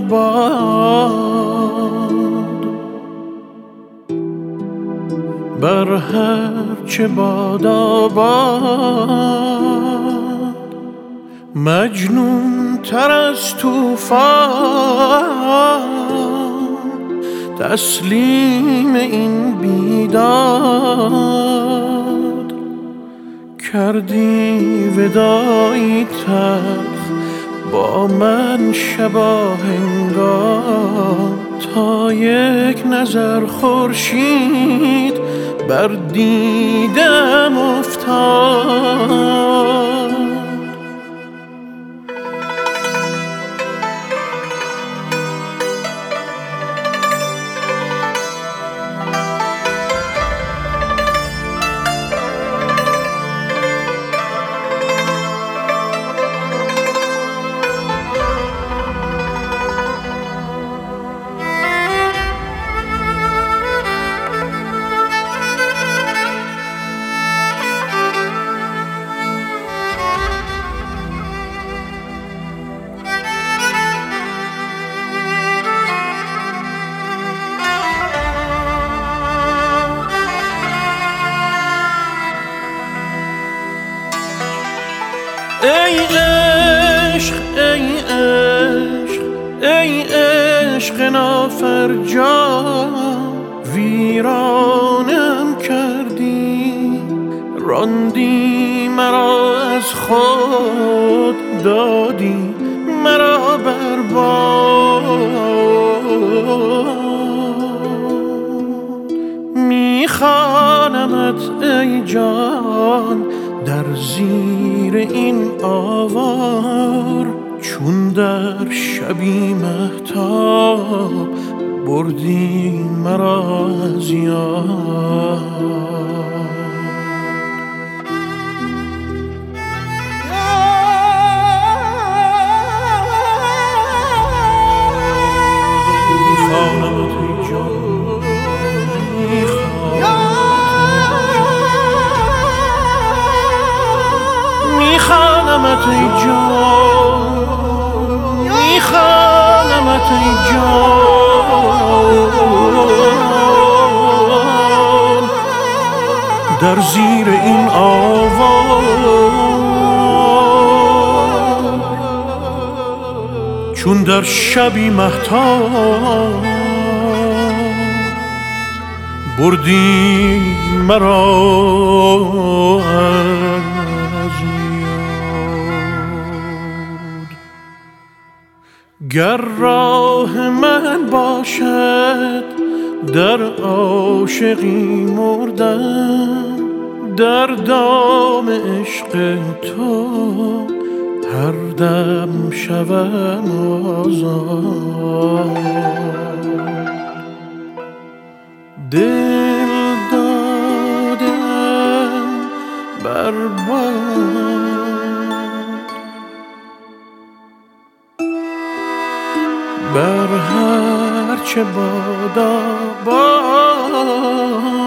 باد، بر هر چه باد آباد، مجنون تر از طوفان، تسلیم این بیداد. کردی وداعی تلخ با من شباهنگام، تا یک نظر خورشید بر دیدم افتاد. ای عشق ای عشق ای عشق نافرجام، ویرانم کردی، راندی مرا از خود، دادی مرا برباد. میخوانمت ای جان در زیر این آوار، چون در شبی مهتاب بردی مرا از یاد. میخوانمت ای جان، میخوانمت ای جان، میخوانمت ای جان، در زیر این آوار، چون در شبی مهتاب بردی مرا از یاد. گر راه من باشد در عاشقی مردن، در دام عشق تو هر دم شوم آزاد. دل دادم برباد، بر هر چه باد آباد،